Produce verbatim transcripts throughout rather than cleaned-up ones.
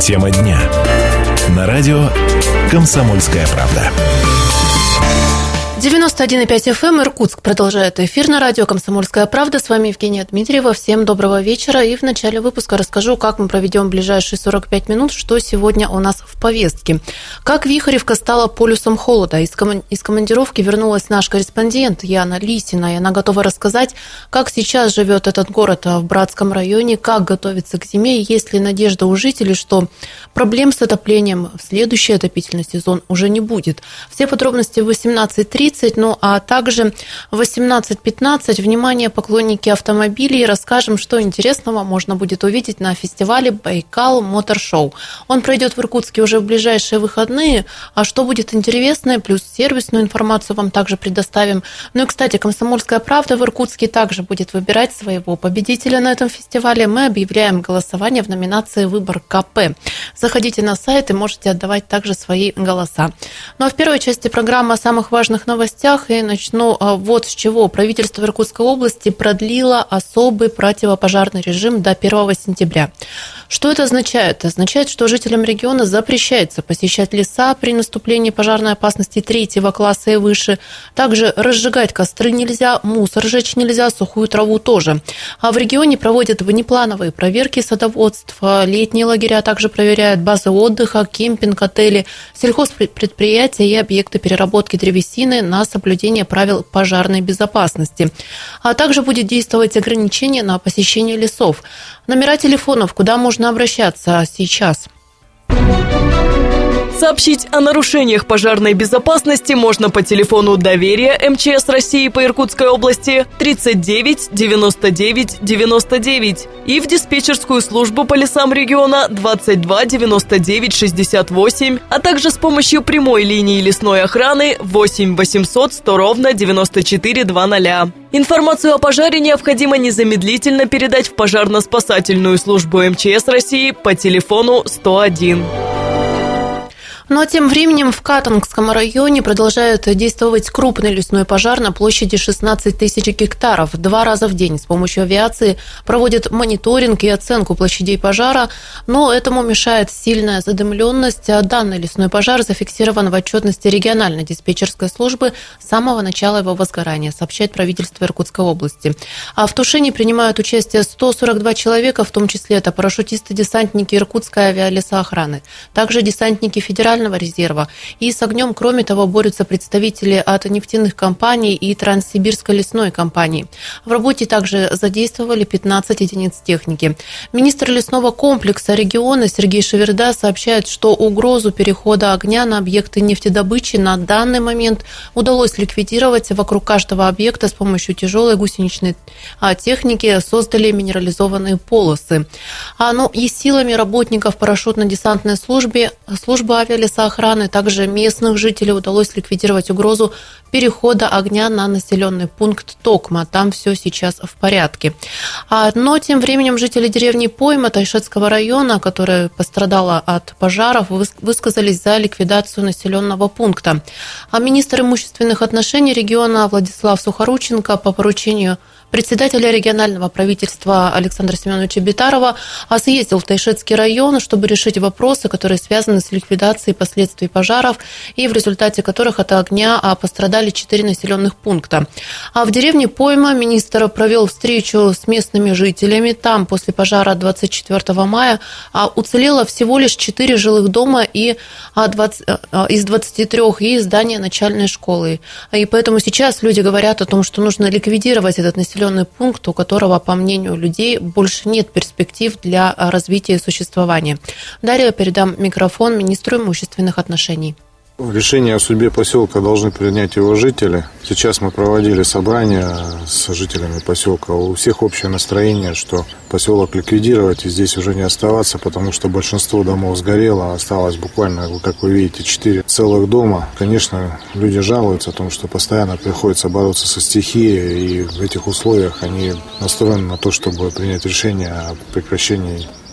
Тема дня. На радио «Комсомольская правда». девяносто один и пять эф эм, Иркутск продолжает эфир на радио «Комсомольская правда». С вами Евгения Дмитриева. Всем доброго вечера. И в начале выпуска расскажу, как мы проведем ближайшие сорок пять минут, что сегодня у нас в повестке. Как Вихоревка стала полюсом холода. Из, ком... из командировки вернулась наш корреспондент Яна Лисина. И она готова рассказать, как сейчас живет этот город в Братском районе, как готовится к зиме, и есть ли надежда у жителей, что проблем с отоплением в следующий отопительный сезон уже не будет. Все подробности в восемнадцать тридцать. Ну а также в восемнадцать пятнадцать, внимание, поклонники автомобилей, расскажем, что интересного можно будет увидеть на фестивале «Байкал Мотор Шоу». Он пройдет в Иркутске уже в ближайшие выходные, а что будет интересное, плюс сервисную информацию вам также предоставим. Ну и, кстати, «Комсомольская правда» в Иркутске также будет выбирать своего победителя на этом фестивале. Мы объявляем голосование в номинации «Выбор КП». Заходите на сайт и можете отдавать также свои голоса. Ну а в первой части программы о самых важных новостях и начну вот с чего. Правительство Иркутской области продлило особый противопожарный режим до первого сентября. Что это означает? Это означает, что жителям региона запрещается посещать леса при наступлении пожарной опасности третьего класса и выше. Также разжигать костры нельзя, мусор сжечь нельзя, сухую траву тоже. А в регионе проводят внеплановые проверки садоводств, летние лагеря также проверяют, базы отдыха, кемпинг, отели, сельхозпредприятия и объекты переработки древесины на соблюдение правил пожарной безопасности. А также будет действовать ограничение на посещение лесов. Номера телефонов, куда можно обращаться сейчас. Сообщить о нарушениях пожарной безопасности можно по телефону доверия эм че эс России по Иркутской области тридцать девять девяносто девять девяносто девять и в диспетчерскую службу по лесам региона двадцать два девяносто девять шестьдесят восемь, а также с помощью прямой линии лесной охраны восемь восемьсот сто ровно девяносто четыре двадцать. Информацию о пожаре необходимо незамедлительно передать в пожарно-спасательную службу эм че эс России по телефону сто один. Ну а тем временем в Катангском районе продолжает действовать крупный лесной пожар на площади шестнадцать тысяч гектаров. Два раза в день с помощью авиации проводят мониторинг и оценку площадей пожара, но этому мешает сильная задымленность. Данный лесной пожар зафиксирован в отчетности региональной диспетчерской службы с самого начала его возгорания, сообщает правительство Иркутской области. А в тушении принимают участие сто сорок два человека, в том числе это парашютисты-десантники Иркутской авиалесоохраны, также десантники Федерального резерва. И с огнем, кроме того, борются представители от нефтяных компаний и Транссибирской лесной компании. В работе также задействовали пятнадцать единиц техники. Министр лесного комплекса региона Сергей Шеверда сообщает, что угрозу перехода огня на объекты нефтедобычи на данный момент удалось ликвидировать. Вокруг каждого объекта с помощью тяжелой гусеничной техники создали минерализованные полосы. А, ну, и силами работников парашютно-десантной службы, службы авиалесоохраны, лесоохраны, также местных жителей удалось ликвидировать угрозу перехода огня на населенный пункт Токма. Там все сейчас в порядке. Но тем временем жители деревни Пойма Тайшетского района, которая пострадала от пожаров, высказались за ликвидацию населенного пункта. А министр имущественных отношений региона Владислав Сухорученко по поручению председателя регионального правительства Александра Семеновича Битарова съездил в Тайшетский район, чтобы решить вопросы, которые связаны с ликвидацией последствий пожаров, и в результате которых от огня пострадали четыре населенных пункта. А в деревне Пойма министр провел встречу с местными жителями. Там после пожара двадцать четвёртого мая уцелело всего лишь четыре жилых дома и двадцать, из двадцати трёх и здание начальной школы. И поэтому сейчас люди говорят о том, что нужно ликвидировать этот населенный пункт, у которого, по мнению людей, больше нет перспектив для развития и существования. Далее передам микрофон министру имущественных отношений. Решение о судьбе поселка должны принять его жители. Сейчас мы проводили собрание с жителями поселка. У всех общее настроение, что поселок ликвидировать и здесь уже не оставаться, потому что большинство домов сгорело. Осталось буквально, как вы видите, четыре целых дома. Конечно, люди жалуются о том, что постоянно приходится бороться со стихией, и в этих условиях они настроены на то, чтобы принять решение о прекращении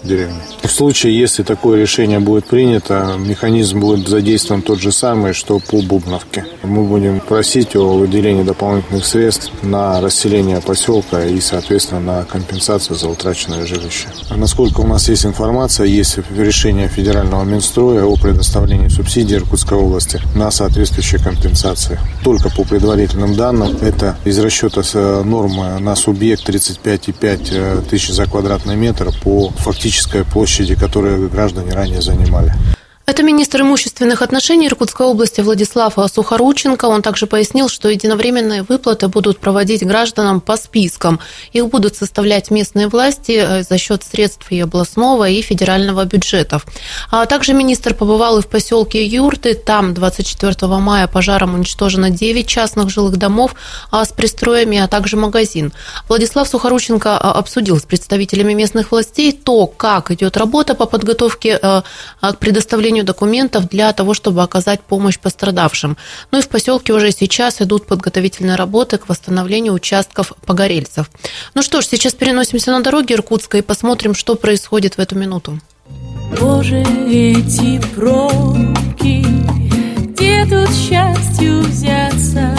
деревни. В случае, если такое решение будет принято, механизм будет задействован тот же самый, что по Бубновке. Мы будем просить о выделении дополнительных средств на расселение поселка и, соответственно, на компенсацию за утраченное жилище. Насколько у нас есть информация, есть решение федерального Минстроя о предоставлении субсидий Иркутской области на соответствующие компенсации. Только по предварительным данным, это из расчета нормы на субъект тридцать пять и пять тысяч за квадратный метр по фактической площади, которую граждане ранее занимали. Это министр имущественных отношений Иркутской области Владислав Сухорученко. Он также пояснил, что единовременные выплаты будут проводить гражданам по спискам. Их будут составлять местные власти за счет средств и областного, и федерального бюджетов. А также министр побывал и в поселке Юрты. Там двадцать четвёртого мая пожаром уничтожено девять частных жилых домов с пристроями, а также магазин. Владислав Сухорученко обсудил с представителями местных властей то, как идет работа по подготовке к предоставлению документов для того, чтобы оказать помощь пострадавшим. Ну и в поселке уже сейчас идут подготовительные работы к восстановлению участков погорельцев. Ну что ж, сейчас переносимся на дороги Иркутска и посмотрим, что происходит в эту минуту. Боже, эти пробки, где тут счастью взяться?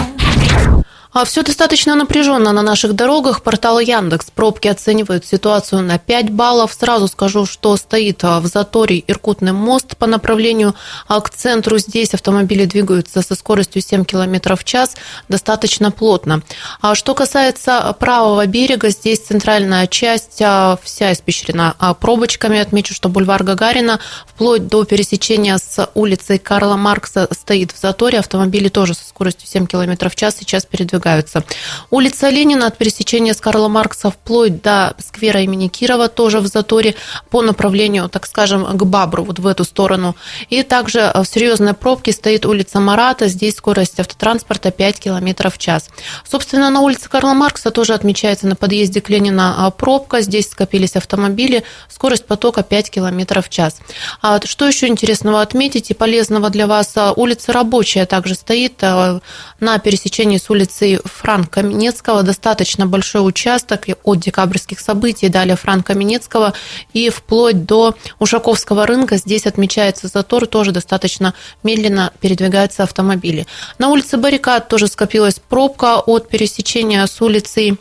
А все достаточно напряженно на наших дорогах. Портал Яндекс. Пробки оценивают ситуацию на пять баллов. Сразу скажу, что стоит в заторе Иркутный мост по направлению к центру. Здесь автомобили двигаются со скоростью семь километров в час. Достаточно плотно. А что касается правого берега, здесь центральная часть вся испещрена пробочками. Отмечу, что бульвар Гагарина вплоть до пересечения с улицей Карла Маркса стоит в заторе. Автомобили тоже со скоростью семь километров в час сейчас передвигаются. Улица Ленина от пересечения с Карла Маркса вплоть до сквера имени Кирова тоже в заторе по направлению, так скажем, к Бабру, вот в эту сторону. И также в серьезной пробке стоит улица Марата. Здесь скорость автотранспорта пять километров в час. Собственно, на улице Карла Маркса тоже отмечается на подъезде к Ленина пробка. Здесь скопились автомобили. Скорость потока пять километров в час. А что еще интересного отметить и полезного для вас? Улица Рабочая также стоит на пересечении с улицей Франка Каменецкого. Достаточно большой участок от декабрьских событий, далее Франка Каменецкого и вплоть до Ушаковского рынка. Здесь отмечается затор, тоже достаточно медленно передвигаются автомобили. На улице Баррикад тоже скопилась пробка от пересечения с улицей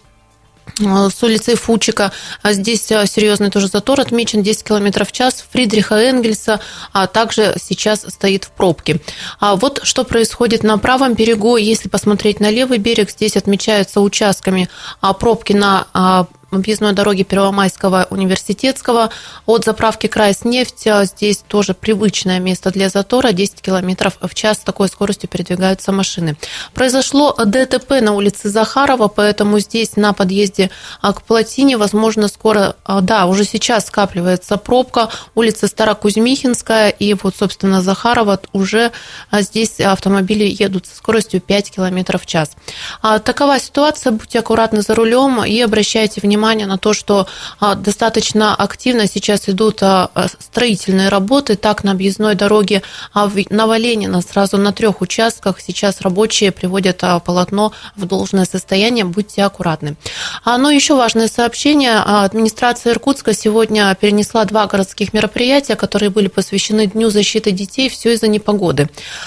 с улицей Фучика. Здесь серьезный тоже затор отмечен, десять километров в час. Фридриха Энгельса а также сейчас стоит в пробке. А вот что происходит на правом берегу. Если посмотреть на левый берег, здесь отмечаются участками пробки на объездной дороги Первомайского университетского от заправки Крайснефть. Здесь тоже привычное место для затора. десять километров в час с такой скоростью передвигаются машины. Произошло ДТП на улице Захарова, поэтому здесь на подъезде к плотине, возможно, скоро, да, уже сейчас скапливается пробка. Улица Старокузьмихинская и вот, собственно, Захарова уже здесь автомобили едут со скоростью пять километров в час. Такова ситуация. Будьте аккуратны за рулем и обращайте внимание на то, что достаточно активно сейчас идут строительные работы. Так, на объездной дороге Новоленина сразу на трех участках сейчас рабочие приводят полотно в должное состояние. Будьте аккуратны. Но еще важное сообщение. Администрация Иркутска сегодня перенесла два городских мероприятия, которые были посвящены Дню защиты детей. Все из-за непогоды.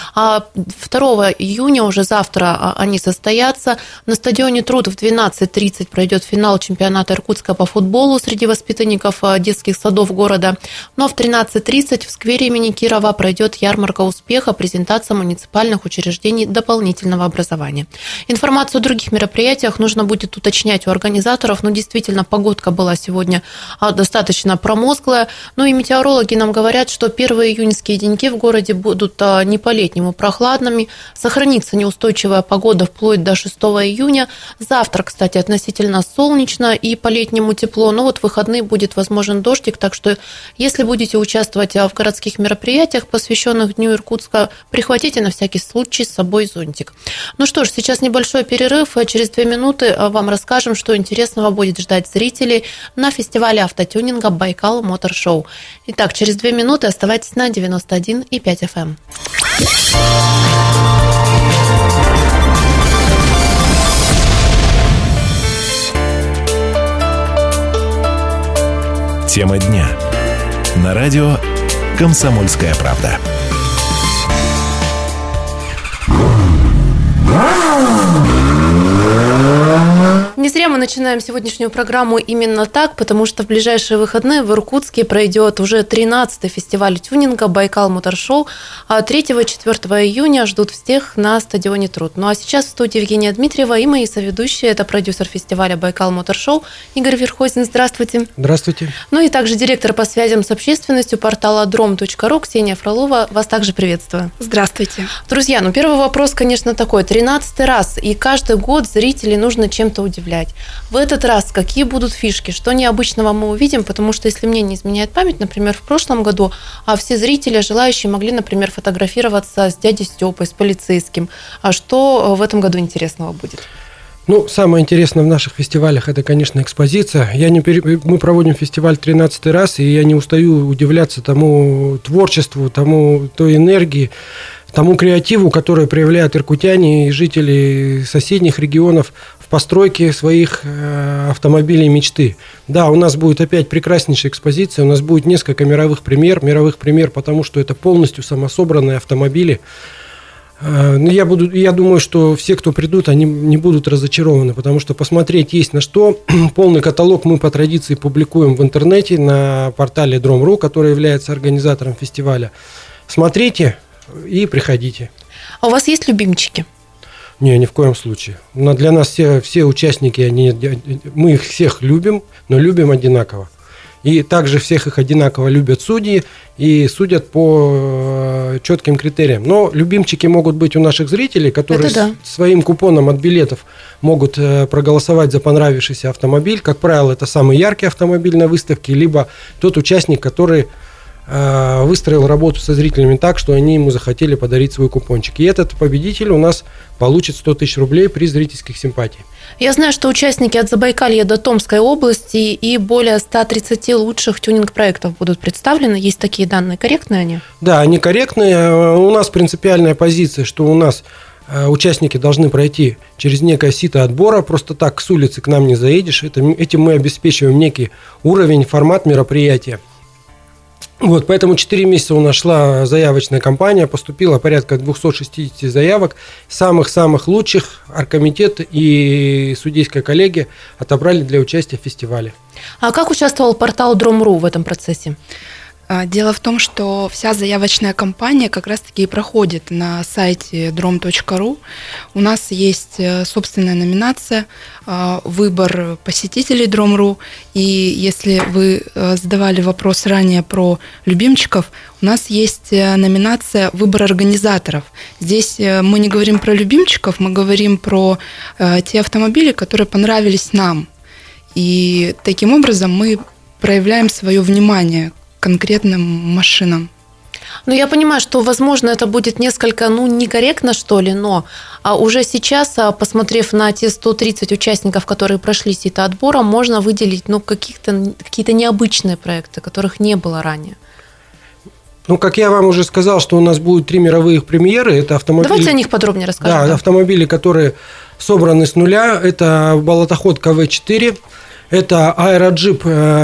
второго июня, уже завтра, они состоятся. На стадионе Труд в двенадцать тридцать пройдет финал чемпионата Иркутска по футболу среди воспитанников детских садов города. Но в тринадцать тридцать в сквере имени Кирова пройдет ярмарка успеха, презентация муниципальных учреждений дополнительного образования. Информацию о других мероприятиях нужно будет уточнять у организаторов. Но действительно, погодка была сегодня достаточно промозглая. Ну и метеорологи нам говорят, что первые июньские деньки в городе будут не по-летнему прохладными. Сохранится неустойчивая погода вплоть до шестого июня. Завтра, кстати, относительно солнечно и по-летнему тепло, но вот в выходные будет возможен дождик, так что если будете участвовать в городских мероприятиях, посвященных Дню Иркутска, прихватите на всякий случай с собой зонтик. Ну что ж, сейчас небольшой перерыв, через две минуты вам расскажем, что интересного будет ждать зрителей на фестивале автотюнинга Байкал Мотор Шоу. Итак, через две минуты оставайтесь на девяносто один и пять эф эм. Тема дня. На радио «Комсомольская правда». Не зря мы начинаем сегодняшнюю программу именно так, потому что в ближайшие выходные в Иркутске пройдет уже тринадцатый фестиваль тюнинга «Байкал Мотор Шоу», а третьего-четвёртого июня ждут всех на стадионе Труд. Ну а сейчас в студии Евгения Дмитриева и мои соведущие. Это продюсер фестиваля «Байкал Мотор Шоу» Игорь Верхосин. Здравствуйте. Здравствуйте. Ну и также директор по связям с общественностью портала дром точка ру Ксения Фролова. Вас также приветствую. Здравствуйте. Друзья, ну первый вопрос, конечно, такой. тринадцатый раз, и каждый год зрителей нужно чем-то удивлять. В этот раз какие будут фишки, что необычного мы увидим, потому что, если мне не изменяет память, например, в прошлом году а все зрители, желающие, могли, например, фотографироваться с дядей Степой, с полицейским. А что в этом году интересного будет? Ну, самое интересное в наших фестивалях – это, конечно, экспозиция. Я не пере... Мы проводим фестиваль тринадцатый раз, и я не устаю удивляться тому творчеству, тому той энергии, тому креативу, который проявляют иркутяне и жители соседних регионов в постройке своих автомобилей мечты. Да, у нас будет опять прекраснейшая экспозиция, у нас будет несколько мировых премьер, мировых премьер, потому что это полностью самособранные автомобили. Я, буду, я думаю, что все, кто придут, они не будут разочарованы, потому что посмотреть есть на что. Полный каталог мы по традиции публикуем в интернете на портале дром точка ру, который является организатором фестиваля. Смотрите и приходите. А у вас есть любимчики? Не, ни в коем случае. Но для нас все, все участники, они, мы их всех любим, но любим одинаково. И также всех их одинаково любят судьи и судят по четким критериям. Но любимчики могут быть у наших зрителей, которые да. своим купоном от билетов могут проголосовать за понравившийся автомобиль. Как правило, это самый яркий автомобиль на выставке, либо тот участник, который выстроил работу со зрителями так, что они ему захотели подарить свой купончик. И этот победитель у нас получит сто тысяч рублей при зрительских симпатий. Я знаю, что участники от Забайкалья до Томской области и более ста тридцати лучших тюнинг-проектов будут представлены. Есть такие данные. Корректные они? Да, они корректные. У нас принципиальная позиция, что у нас участники должны пройти через некое сито отбора. Просто так с улицы к нам не заедешь. Это, этим мы обеспечиваем некий уровень, формат мероприятия. Вот, поэтому четыре месяца у нас шла заявочная кампания, поступило порядка двести шестьдесят заявок. Самых-самых лучших оргкомитет и судейская коллегия отобрали для участия в фестивале. А как участвовал портал дром точка ру в этом процессе? Дело в том, что вся заявочная кампания как раз-таки и проходит на сайте дром точка ру. У нас есть собственная номинация «Выбор посетителей дром точка ру». И если вы задавали вопрос ранее про любимчиков, у нас есть номинация «Выбор организаторов». Здесь мы не говорим про любимчиков, мы говорим про те автомобили, которые понравились нам. И таким образом мы проявляем свое внимание конкретным машинам. Ну, я понимаю, что, возможно, это будет несколько, ну, некорректно, что ли, но а уже сейчас, посмотрев на те сто тридцать участников, которые прошли сито отбора, можно выделить, ну, каких-то, какие-то необычные проекты, которых не было ранее. Ну, как я вам уже сказал, что у нас будут три мировые премьеры. Это автомобили... Давайте о них подробнее расскажем. Да, да, автомобили, которые собраны с нуля. Это болотоход ка вэ четыре. Это аэроджип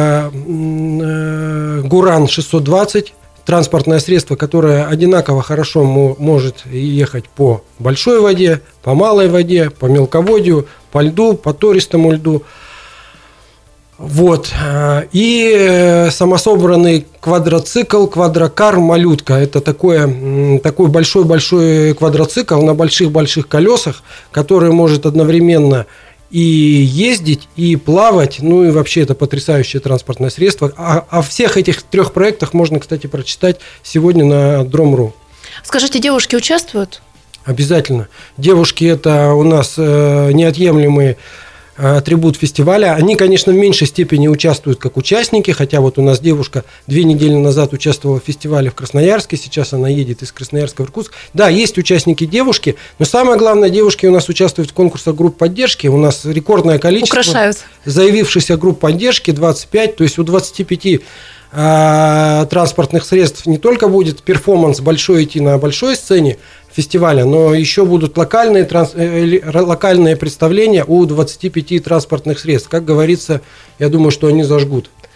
Гуран шестьсот двадцать, транспортное средство, которое одинаково хорошо может ехать по большой воде, по малой воде, по мелководью, по льду, по тористому льду. Вот. И самособранный квадроцикл, квадрокар «Малютка». Это такой, такой большой-большой квадроцикл на больших-больших колесах, который может одновременно и ездить, и плавать, ну и вообще это потрясающее транспортное средство. О, о всех этих трех проектах можно, кстати, прочитать сегодня на дром точка ру. Скажите, девушки участвуют? Обязательно. Девушки – это у нас неотъемлемые атрибут фестиваля. Они, конечно, в меньшей степени участвуют как участники, хотя вот у нас девушка две недели назад участвовала в фестивале в Красноярске, сейчас она едет из Красноярска в Иркутск. Да, есть участники девушки, но самое главное, девушки у нас участвуют в конкурсах групп поддержки. У нас рекордное количество Украшают. заявившихся групп поддержки, двадцать пять, то есть у двадцати пяти а, транспортных средств не только будет перформанс большой идти на большой сцене фестиваля, но еще будут локальные, транс, э, локальные представления у двадцати пяти транспортных средств. Как говорится, я думаю, что они зажгут.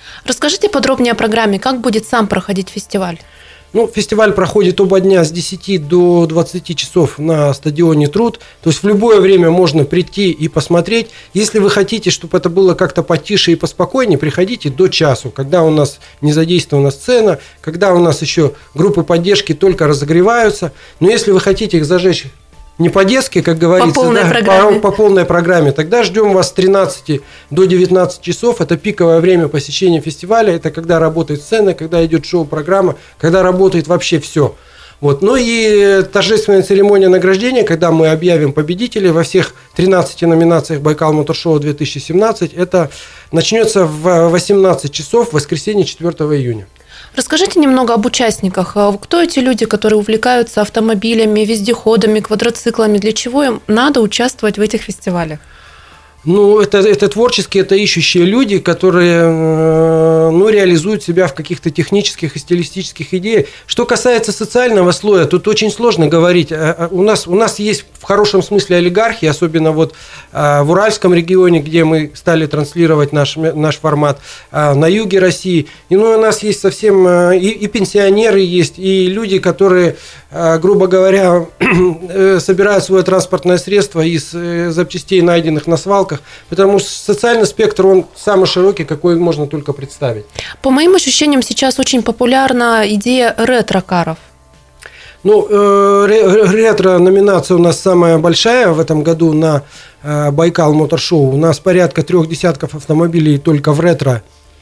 Расскажите подробнее о программе, как будет сам проходить фестиваль? Ну, фестиваль проходит оба дня с десяти до двадцати часов на стадионе «Труд». То есть в любое время можно прийти и посмотреть. Если вы хотите, чтобы это было как-то потише и поспокойнее, приходите до часу, когда у нас не задействована сцена, когда у нас еще группы поддержки только разогреваются. Но если вы хотите их зажечь не по-детски, как говорится, по полной, да, программе. По, по полной программе, тогда ждем вас с тринадцати до девятнадцати часов. Это пиковое время посещения фестиваля. Это когда работает сцена, когда идет шоу-программа, когда работает вообще все. Вот. Ну и торжественная церемония награждения, когда мы объявим победителей во всех тринадцати номинациях Байкал Мотор Шоу две тысячи семнадцать, это начнется в восемнадцать часов в воскресенье четвёртого июня. Расскажите немного об участниках. Кто эти люди, которые увлекаются автомобилями, вездеходами, квадроциклами? Для чего им надо участвовать в этих фестивалях? Ну, это, это творческие, это ищущие люди, которые ну, реализуют себя в каких-то технических и стилистических идеях. Что касается социального слоя, тут очень сложно говорить. У нас, у нас есть в хорошем смысле олигархи, особенно вот в Уральском регионе, где мы стали транслировать наш, наш формат, на юге России. И ну, у нас есть совсем и, и пенсионеры есть, и люди, которые, грубо говоря, собирают свое транспортное средство из запчастей, найденных на свалках, потому что социальный спектр, он самый широкий, какой можно только представить. По моим ощущениям, сейчас очень популярна идея ретро-каров. Ну, ретро-номинация у нас самая большая в этом году на Байкал Мотор Шоу. У нас порядка трех десятков автомобилей только в ретро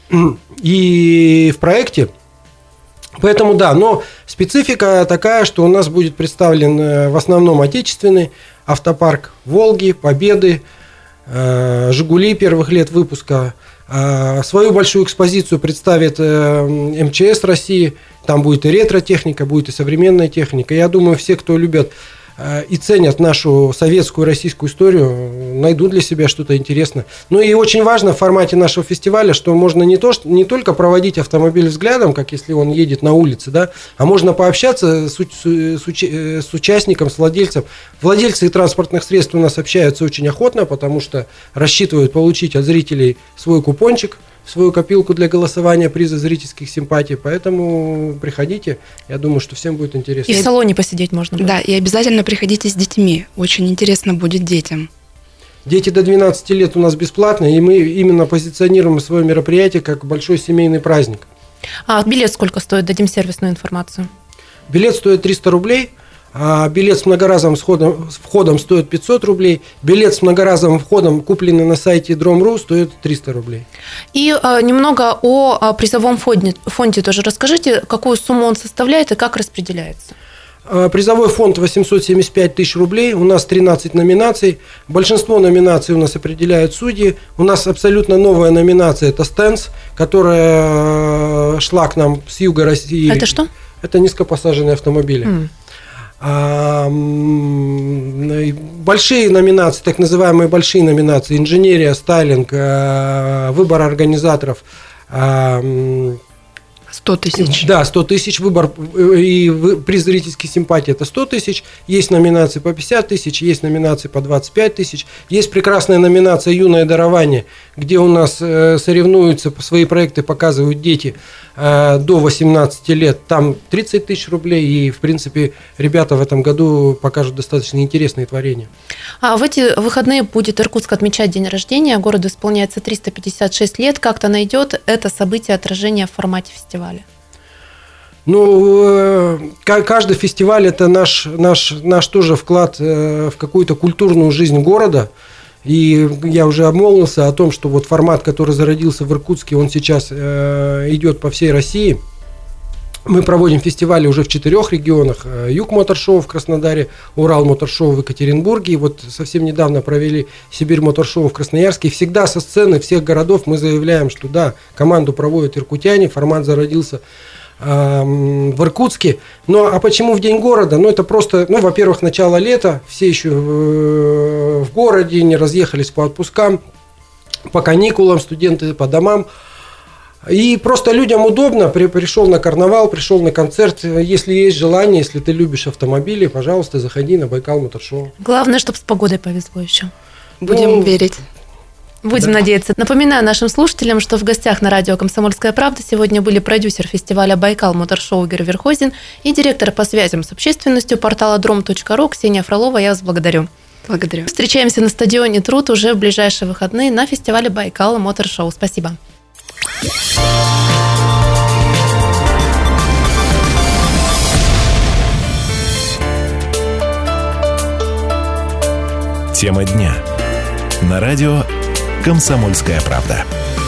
и в проекте. Поэтому да, но специфика такая, что у нас будет представлен в основном отечественный автопарк «Волги», «Победы», «Жигули» первых лет выпуска. Свою большую экспозицию представит эм че эс России. Там будет и ретро-техника, будет и современная техника. Я думаю, все, кто любят и ценят нашу советскую и российскую историю, найдут для себя что-то интересное. Ну и очень важно в формате нашего фестиваля, что можно не, то, что, не только проводить автомобиль взглядом, как если он едет на улице, да, а можно пообщаться с, с, с, с участником, с владельцем. Владельцы транспортных средств у нас общаются очень охотно, потому что рассчитывают получить от зрителей свой купончик, свою копилку для голосования, приза зрительских симпатий. Поэтому приходите. Я думаю, что всем будет интересно. И в салоне посидеть можно будет. Да, и обязательно приходите с детьми. Очень интересно будет детям. Дети до двенадцати лет у нас бесплатно, и мы именно позиционируем свое мероприятие как большой семейный праздник. А билет сколько стоит? Дадим сервисную информацию. Билет стоит триста рублей. А билет с многоразовым входом, входом стоит пятьсот рублей. Билет с многоразовым входом, купленный на сайте дром точка ру, стоит триста рублей. И а, немного о, о призовом фонде, фонде тоже расскажите, какую сумму он составляет и как распределяется. Призовой фонд восемьсот семьдесят пять тысяч рублей, у нас тринадцать номинаций, большинство номинаций у нас определяют судьи, у нас абсолютно новая номинация, это стенс, которая шла к нам с юга России. Это что? Это низкопосаженные автомобили. Mm. Большие номинации, так называемые большие номинации, инженерия, стайлинг, выбор организаторов. сто тысяч. Да, сто тысяч, выбор и приз зрительских симпатий это сто тысяч. Есть номинации по пятьдесят тысяч, есть номинации по двадцать пять тысяч. Есть прекрасная номинация «Юное дарование», где у нас соревнуются, свои проекты показывают дети до восемнадцати лет. Там тридцать тысяч рублей, и, в принципе, ребята в этом году покажут достаточно интересные творения. А в эти выходные будет Иркутск отмечать день рождения, городу исполняется триста пятьдесят шесть лет. Как-то найдет это событие отражение в формате фестиваля? Ну, каждый фестиваль – это наш, наш, наш тоже вклад в какую-то культурную жизнь города. И я уже обмолвился о том, что вот формат, который зародился в Иркутске, он сейчас идет по всей России. Мы проводим фестивали уже в четырех регионах. Юг Мотор Шоу в Краснодаре, Урал Мотор Шоу в Екатеринбурге. И вот совсем недавно провели Сибирь Мотор Шоу в Красноярске. И всегда со сцены всех городов мы заявляем, что да, команду проводят иркутяне, формат зародился э, в Иркутске. Ну а почему в День города? Ну это просто, ну во-первых, начало лета, все еще в, в городе, не разъехались по отпускам, по каникулам, студенты по домам. И просто людям удобно, при, пришел на карнавал, пришел на концерт. Если есть желание, если ты любишь автомобили, пожалуйста, заходи на Байкал Мотор Шоу. Главное, чтобы с погодой повезло еще. Будем ну, верить. Будем да. надеяться. Напоминаю нашим слушателям, что в гостях на радио «Комсомольская правда» сегодня были продюсер фестиваля «Байкал Мотор-шоу» Игорь Верхозин и директор по связям с общественностью портала дром точка ру Ксения Фролова. Я вас благодарю. Благодарю. Встречаемся на стадионе «Труд» уже в ближайшие выходные на фестивале «Байкал Мотор-шоу». Спасибо. Тема дня. На радио «Комсомольская правда».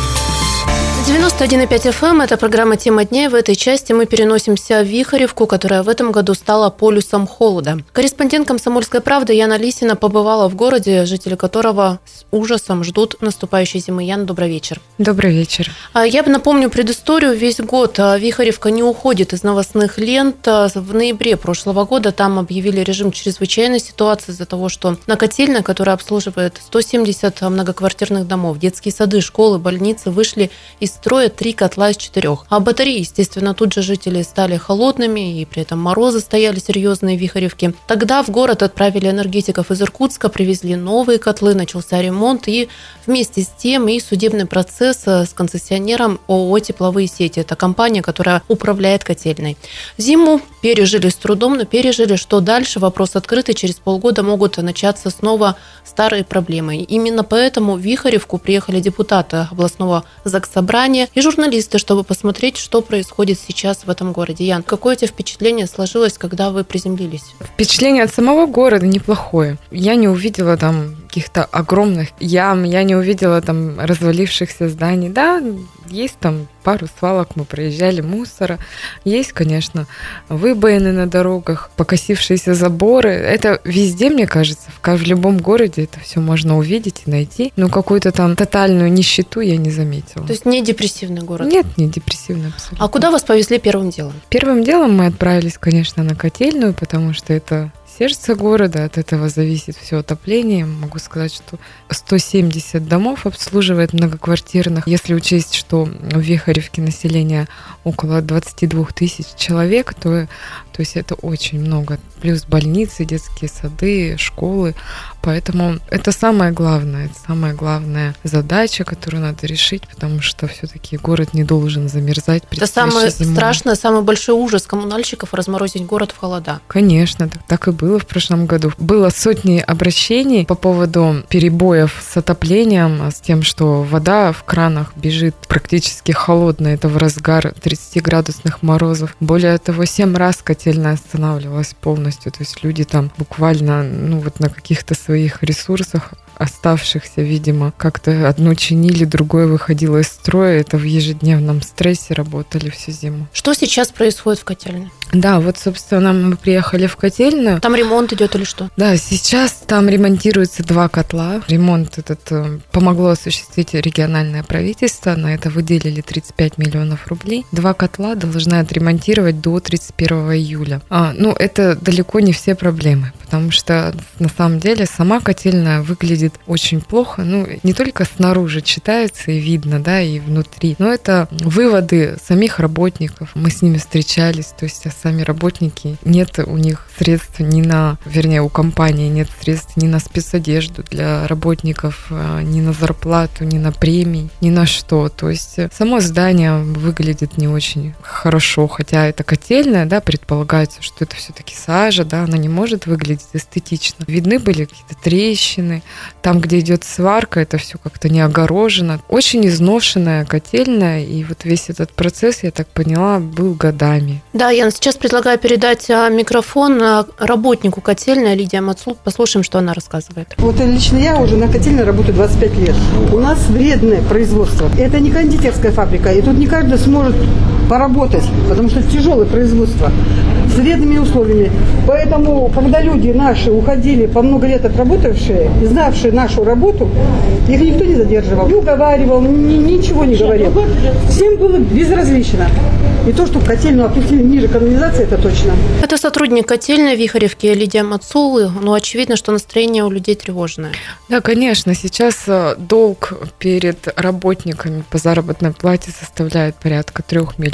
девяносто один и пять эф эм – это программа «Тема дня», и в этой части мы переносимся в Вихоревку, которая в этом году стала полюсом холода. Корреспондент «Комсомольской правды» Яна Лисина побывала в городе, жители которого с ужасом ждут наступающей зимы. Яна, добрый вечер. Добрый вечер. Я напомню предысторию. Весь год Вихоревка не уходит из новостных лент. В ноябре прошлого года там объявили режим чрезвычайной ситуации из-за того, что на котельной, которая обслуживает сто семьдесят многоквартирных домов, детские сады, школы, больницы, вышли из строя три котла из четырех. А батареи, естественно, тут же жители стали холодными, и при этом морозы стояли серьезные в Вихоревке. Тогда в город отправили энергетиков из Иркутска, привезли новые котлы, начался ремонт, и вместе с тем и судебный процесс с концессионером ООО «Тепловые сети». Это компания, которая управляет котельной. Зиму пережили с трудом, но пережили. Что дальше? Вопрос открытый. Через полгода могут начаться снова старые проблемы. Именно поэтому в Вихоревку приехали депутаты областного заксобрания и журналисты, чтобы посмотреть, что происходит сейчас в этом городе. Ян, какое у тебя впечатление сложилось, когда вы приземлились? Впечатление от самого города неплохое. Я не увидела там каких-то огромных ям, я не увидела там развалившихся зданий. Да, есть там пару свалок, мы проезжали, мусора. Есть, конечно, выбоины на дорогах, покосившиеся заборы. Это везде, мне кажется, в любом городе это все можно увидеть и найти. Но какую-то там тотальную нищету я не заметила. То есть не депрессивный город? Нет, не депрессивный абсолютно. А куда вас повезли первым делом? Первым делом мы отправились, конечно, на котельную, потому что это сердце города, от этого зависит все отопление. Могу сказать, что сто семьдесят домов обслуживает многоквартирных. Если учесть, что в Вихоревке население около двадцать два тысяч человек, то, то есть это очень много. Плюс больницы, детские сады, школы. Поэтому это самое главное, это самая главная задача, которую надо решить, потому что все-таки город не должен замерзать. Это самое зимой. Страшное, самый большой ужас коммунальщиков — разморозить город в холода. Конечно, так, так и было в прошлом году. Было сотни обращений по поводу перебоев с отоплением, с тем, что вода в кранах бежит практически холодная, это в разгар тридцатиградусных морозов. Более того, семь раз котельная останавливалась полностью, то есть люди там буквально, ну вот на каких-то своих ресурсах оставшихся, видимо, как-то одно чинили, другое выходило из строя. Это в ежедневном стрессе работали всю зиму. Что сейчас происходит в котельной? Да, вот, собственно, мы приехали в котельную. Там ремонт идет или что? Да, сейчас там ремонтируются два котла. Ремонт этот помогло осуществить региональное правительство. На это выделили тридцать пять миллионов рублей. Два котла должны отремонтировать до тридцать первого июля. А, ну, это далеко не все проблемы, потому что на самом деле сама котельная выглядит очень плохо. Ну, не только снаружи читается и видно, да, и внутри, но это выводы самих работников. Мы с ними встречались, то есть сами работники, нет у них средств ни на, вернее, у компании нет средств ни на спецодежду для работников, ни на зарплату, ни на премии, ни на что. То есть само здание выглядит не очень хорошо, хотя это котельная, да, предполагается, что это все-таки сажа, да, она не может выглядеть эстетично. Видны были какие-то трещины, там, где идет сварка, это все как-то не огорожено. Очень изношенная котельная, и вот весь этот процесс, я так поняла, был годами. Да, Ян, сейчас предлагаю передать микрофон работнику котельной Лидии Мацул. Послушаем, что она рассказывает. Вот лично я уже на котельной работаю двадцать пять лет. У нас вредное производство. Это не кондитерская фабрика, и тут не каждый сможет поработать, потому что это тяжелое производство с вредными условиями. Поэтому, когда люди наши уходили, по много лет отработавшие, знавшие нашу работу, их никто не задерживал, не уговаривал, ни, ничего не говорил. Всем было безразлично. И то, что котельную опустили ниже канализации, это точно. Это сотрудник котельной в Вихоревке Лидия Мацул. Ну, очевидно, что настроение у людей тревожное. Да, конечно. Сейчас долг перед работниками по заработной плате составляет порядка трех миллионов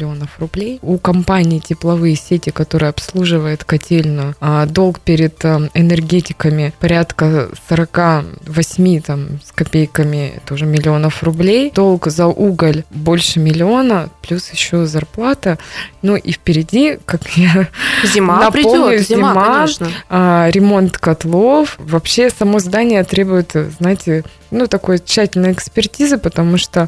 миллионов рублей. У компании «Тепловые сети», которая обслуживает котельную, долг перед энергетиками порядка сорок восемь там, с копейками тоже миллионов рублей. Долг за уголь больше миллиона, плюс еще зарплата. Ну и впереди, как я зима напомню, придет, зима, зима, конечно. Ремонт котлов. Вообще само здание требует, знаете, ну, такой тщательной экспертизы, потому что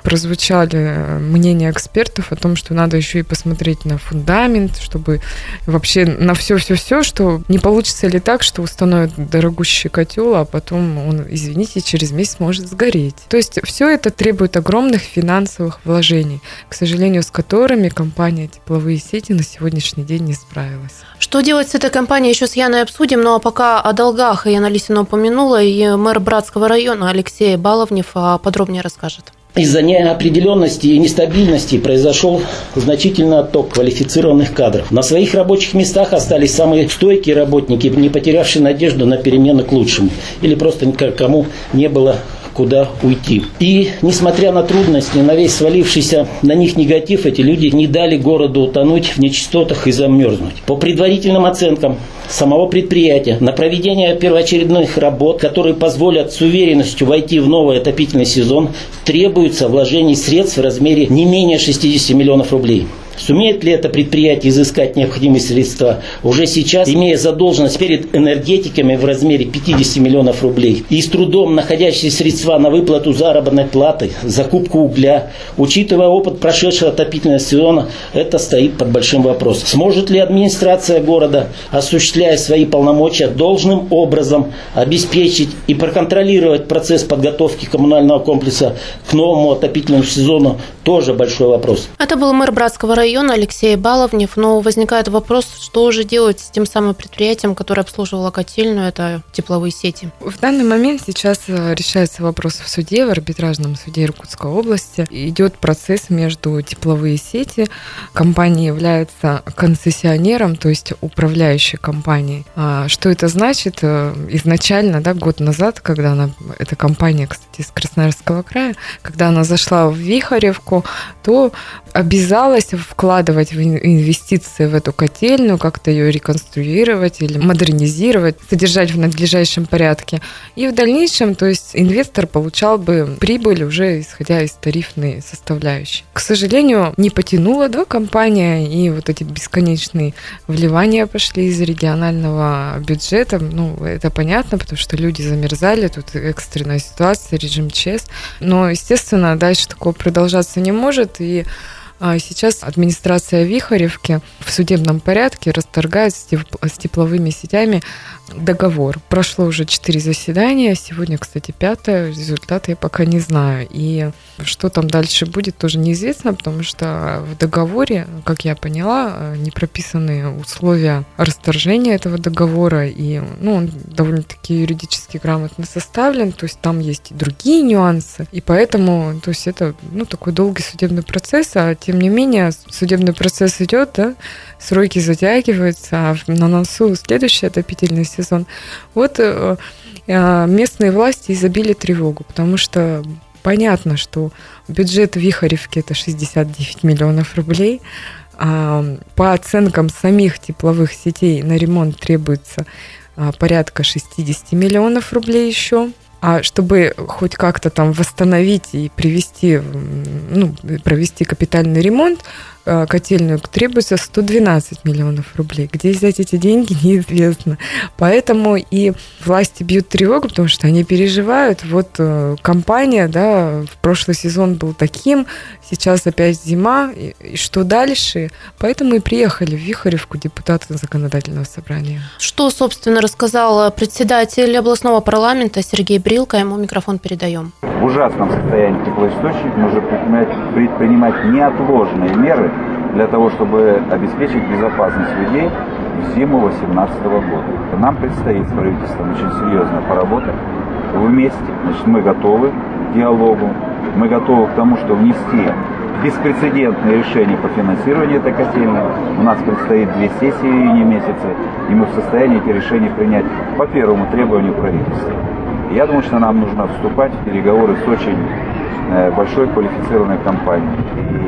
прозвучали мнения экспертов о том, что надо еще и посмотреть на фундамент, чтобы вообще на все-все-все, что не получится ли так, что установят дорогущий котел, а потом он, извините, через месяц может сгореть. То есть все это требует огромных финансовых вложений, к сожалению, с которыми компания «Тепловые сети» на сегодняшний день не справилась. Что делать с этой компанией, еще с Яной обсудим, но пока о долгах Яна Лисина упомянула, и мэр Братского района Алексей Баловнев подробнее расскажет. Из-за неопределенности и нестабильности произошел значительный отток квалифицированных кадров. На своих рабочих местах остались самые стойкие работники, не потерявшие надежду на перемены к лучшему. Или просто никому не было куда уйти. И, несмотря на трудности, на весь свалившийся на них негатив, эти люди не дали городу утонуть в нечистотах и замерзнуть. По предварительным оценкам самого предприятия, на проведение первоочередных работ, которые позволят с уверенностью войти в новый отопительный сезон, требуется вложений средств в размере не менее шестьдесят миллионов рублей. Сумеет ли это предприятие изыскать необходимые средства уже сейчас, имея задолженность перед энергетиками в размере пятьдесят миллионов рублей и с трудом находящие средства на выплату заработной платы, закупку угля, учитывая опыт прошедшего отопительного сезона, это стоит под большим вопросом. Сможет ли администрация города, осуществляя свои полномочия, должным образом обеспечить и проконтролировать процесс подготовки коммунального комплекса к новому отопительному сезону, тоже большой вопрос. Это был мэр Братского района Алексей Баловнев, но возникает вопрос, что же делать с тем самым предприятием, которое обслуживало котельную, это «Тепловые сети». В данный момент сейчас решается вопрос в суде, в арбитражном суде Иркутской области. Идет процесс между «Тепловые сети». Компания является концессионером, то есть управляющей компанией. Что это значит? Изначально, да, год назад, когда она, эта компания, кстати, из Красноярского края, когда она зашла в Вихаревку, то обязалась вкладывать в инвестиции в эту котельную, как-то ее реконструировать или модернизировать, содержать в надлежащем порядке. И в дальнейшем, то есть инвестор получал бы прибыль уже исходя из тарифной составляющей. К сожалению, не потянула, да, компания, и вот эти бесконечные вливания пошли из регионального бюджета. Ну, это понятно, потому что люди замерзали, тут экстренная ситуация, режим ЧС. Но, естественно, дальше такого продолжаться не может, и сейчас администрация Вихаревки в судебном порядке расторгает с тепловыми сетями договор. Прошло уже четыре заседания, сегодня, кстати, пятое, результаты я пока не знаю. И что там дальше будет, тоже неизвестно, потому что в договоре, как я поняла, не прописаны условия расторжения этого договора, и ну, он довольно-таки юридически грамотно составлен, то есть там есть и другие нюансы, и поэтому, то есть это ну, такой долгий судебный процесс, а тем не менее судебный процесс идет, да, сроки затягиваются, а на носу следующий отопительный сезон. Вот местные власти изобили тревогу, потому что понятно, что бюджет Вихаревки это шестьдесят девять миллионов рублей. По оценкам самих тепловых сетей на ремонт требуется порядка шестьдесят миллионов рублей еще. А чтобы хоть как-то там восстановить и привести, ну, провести капитальный ремонт, котельную требуется сто двенадцать миллионов рублей. Где взять эти деньги, неизвестно. Поэтому и власти бьют тревогу, потому что они переживают. Вот компания, да, в прошлый сезон был таким, сейчас опять зима, и, и что дальше? Поэтому и приехали в Вихаревку депутаты законодательного собрания. Что, собственно, рассказал председатель областного парламента Сергей Брилко, ему микрофон передаем. В ужасном состоянии теплоисточник нужно предпринимать, предпринимать неотложные меры для того, чтобы обеспечить безопасность людей в зиму две тысячи восемнадцатого года. Нам предстоит с правительством очень серьезно поработать вместе. Значит, мы готовы к диалогу, мы готовы к тому, что внести беспрецедентные решения по финансированию этой котельной. У нас предстоит две сессии в июне месяце, и мы в состоянии эти решения принять по первому требованию правительства. Я думаю, что нам нужно вступать в переговоры с очень большой квалифицированной компанией. И я думаю,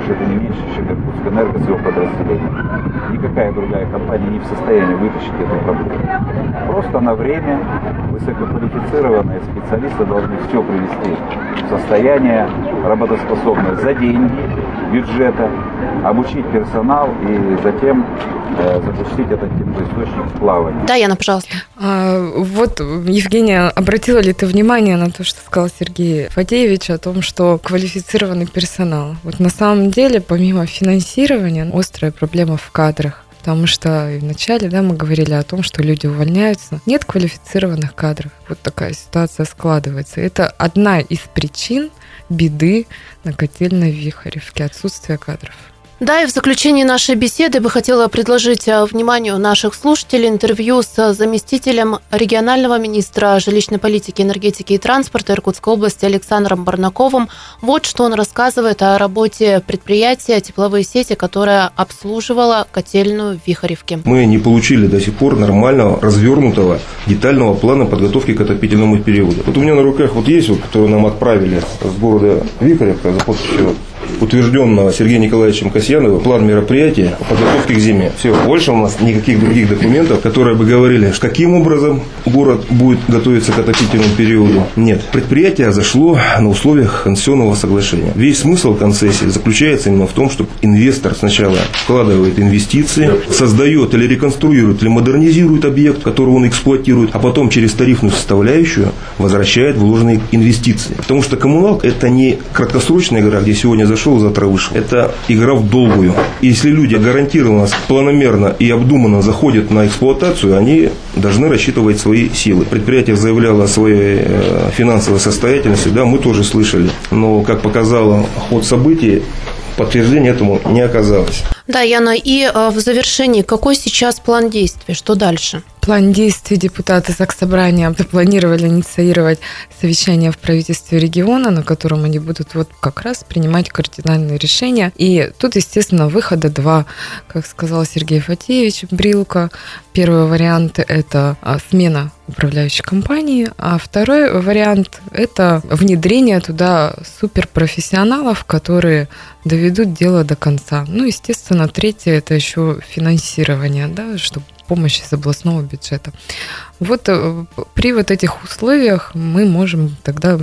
что это не меньше, чем Иркутскэнерго с его подразделением. Никакая другая компания не в состоянии вытащить эту проблему. Просто на время высококвалифицированные специалисты должны все привести в состояние работоспособное за деньги бюджета, обучить персонал и затем э, запустить этот теплоисточник в плавание. Да, Яна, пожалуйста. А, вот, Евгения, обратила ли ты внимание на то, что сказал Сергей Фатеевич о том, что квалифицированный персонал? Вот на самом деле, помимо финансирования, острая проблема в кадрах. Потому что вначале, да, мы говорили о том, что люди увольняются. Нет квалифицированных кадров. Вот такая ситуация складывается. Это одна из причин беды на котельной в Вихоревке, отсутствие кадров. Да, и в заключении нашей беседы бы хотела предложить вниманию наших слушателей интервью с заместителем регионального министра жилищной политики, энергетики и транспорта Иркутской области Александром Барнаковым. Вот что он рассказывает о работе предприятия «Тепловые сети», которое обслуживало котельную в Вихоревке. Мы не получили до сих пор нормального, развернутого, детального плана подготовки к отопительному периоду. Вот у меня на руках вот есть, вот, который нам отправили с города Вихоревка за подписью утвержденного Сергеем Николаевичем Касьяновым план мероприятия по подготовке к зиме. Все, больше у нас никаких других документов, которые бы говорили, каким образом город будет готовиться к отопительному периоду. Нет. Предприятие зашло на условиях концессионного соглашения. Весь смысл концессии заключается именно в том, что инвестор сначала вкладывает инвестиции, создает или реконструирует, или модернизирует объект, который он эксплуатирует, а потом через тарифную составляющую возвращает вложенные инвестиции. Потому что коммуналка – это не краткосрочная игра, где сегодня зашел, завтра вышел. Это игра в долгую. И если люди гарантированно, планомерно и обдуманно заходят на эксплуатацию, они должны рассчитывать свои силы. Предприятие заявляло о своей финансовой состоятельности, да, мы тоже слышали. Но, как показало ход событий, подтверждения этому не оказалось. Да, Яна, и в завершении, какой сейчас план действий? Что дальше? План действий депутаты Заксобрания запланировали инициировать совещание в правительстве региона, на котором они будут вот как раз принимать кардинальные решения. И тут, естественно, выхода два, как сказал Сергей Фатеевич Брилко. Первый вариант – это смена управляющей компании, а второй вариант – это внедрение туда суперпрофессионалов, которые доведут дело до конца. Ну, естественно, третье – это еще финансирование, да, чтобы помощь из областного бюджета. Вот при вот этих условиях мы можем тогда,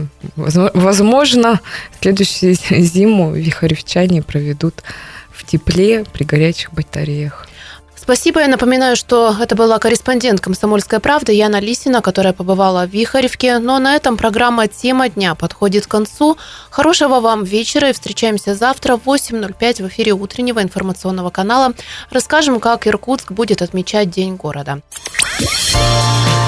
возможно, следующую зиму вихоревчане проведут в тепле при горячих батареях. Спасибо. Я напоминаю, что это была корреспондент «Комсомольской правды» Яна Лисина, которая побывала в Вихоревке. Но на этом программа «Тема дня» подходит к концу. Хорошего вам вечера и встречаемся завтра в восемь ноль пять в эфире утреннего информационного канала. Расскажем, как Иркутск будет отмечать День города.